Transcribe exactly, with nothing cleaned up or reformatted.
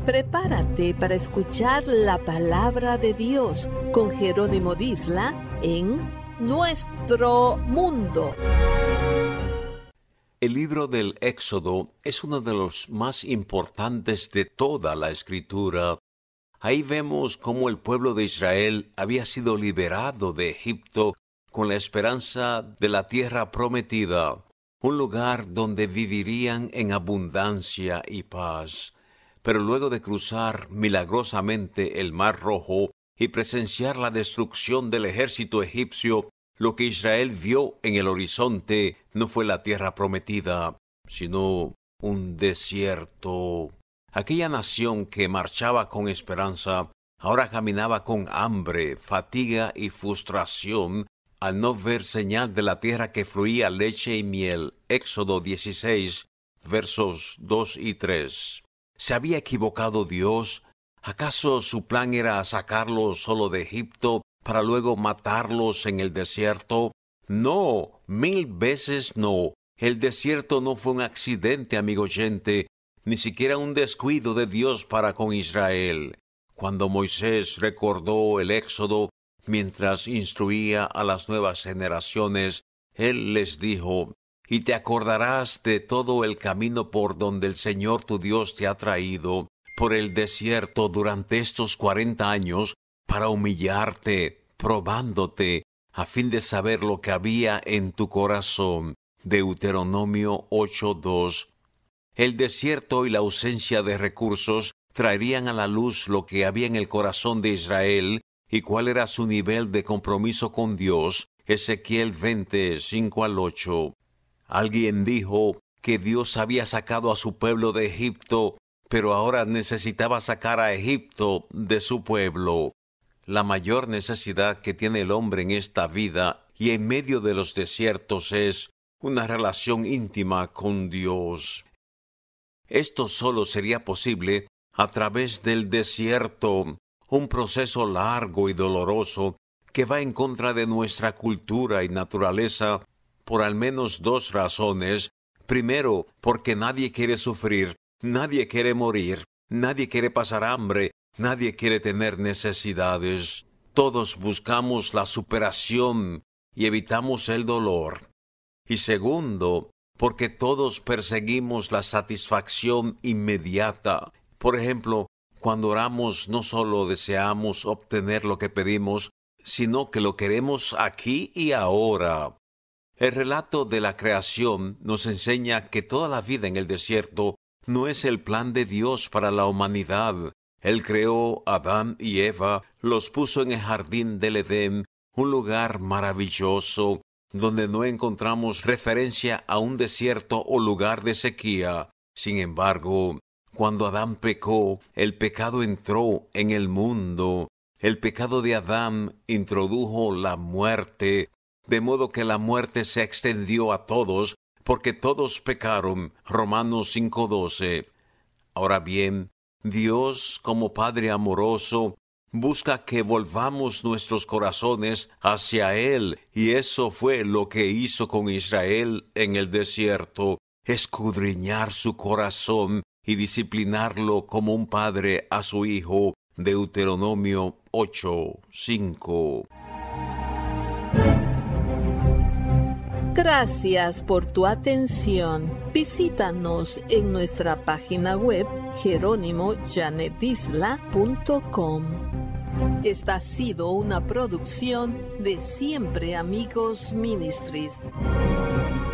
Prepárate para escuchar la palabra de Dios con Jerónimo Disla en Nuestro Mundo. El libro del Éxodo es uno de los más importantes de toda la Escritura. Ahí vemos cómo el pueblo de Israel había sido liberado de Egipto con la esperanza de la tierra prometida, un lugar donde vivirían en abundancia y paz. Pero luego de cruzar milagrosamente el Mar Rojo y presenciar la destrucción del ejército egipcio, lo que Israel vio en el horizonte no fue la tierra prometida, sino un desierto. Aquella nación que marchaba con esperanza, ahora caminaba con hambre, fatiga y frustración al no ver señal de la tierra que fluía leche y miel. Éxodo dieciséis, versos dos y tres. ¿Se había equivocado Dios? ¿Acaso su plan era sacarlos solo de Egipto para luego matarlos en el desierto? No, mil veces no. El desierto no fue un accidente, amigo oyente, ni siquiera un descuido de Dios para con Israel. Cuando Moisés recordó el Éxodo mientras instruía a las nuevas generaciones, él les dijo: y te acordarás de todo el camino por donde el Señor tu Dios te ha traído por el desierto durante estos cuarenta años para humillarte, probándote, a fin de saber lo que había en tu corazón. Deuteronomio ocho dos. El desierto y la ausencia de recursos traerían a la luz lo que había en el corazón de Israel y cuál era su nivel de compromiso con Dios. Ezequiel veinte, cinco al ocho. Alguien dijo que Dios había sacado a su pueblo de Egipto, pero ahora necesitaba sacar a Egipto de su pueblo. La mayor necesidad que tiene el hombre en esta vida y en medio de los desiertos es una relación íntima con Dios. Esto solo sería posible a través del desierto, un proceso largo y doloroso que va en contra de nuestra cultura y naturaleza por al menos dos razones. Primero, porque nadie quiere sufrir, nadie quiere morir, nadie quiere pasar hambre, nadie quiere tener necesidades. Todos buscamos la superación y evitamos el dolor. Y segundo, porque todos perseguimos la satisfacción inmediata. Por ejemplo, cuando oramos no solo deseamos obtener lo que pedimos, sino que lo queremos aquí y ahora. El relato de la creación nos enseña que toda la vida en el desierto no es el plan de Dios para la humanidad. Él creó a Adán y Eva, los puso en el jardín del Edén, un lugar maravilloso, donde no encontramos referencia a un desierto o lugar de sequía. Sin embargo, cuando Adán pecó, el pecado entró en el mundo. El pecado de Adán introdujo la muerte, de modo que la muerte se extendió a todos, porque todos pecaron. Romanos cinco doce. Ahora bien, Dios, como Padre amoroso, busca que volvamos nuestros corazones hacia Él, y eso fue lo que hizo con Israel en el desierto, escudriñar su corazón y disciplinarlo como un padre a su hijo. Deuteronomio ocho cinco. Gracias por tu atención. Visítanos en nuestra página web jerónimo janet disla punto com. Esta ha sido una producción de Siempre Amigos Ministries.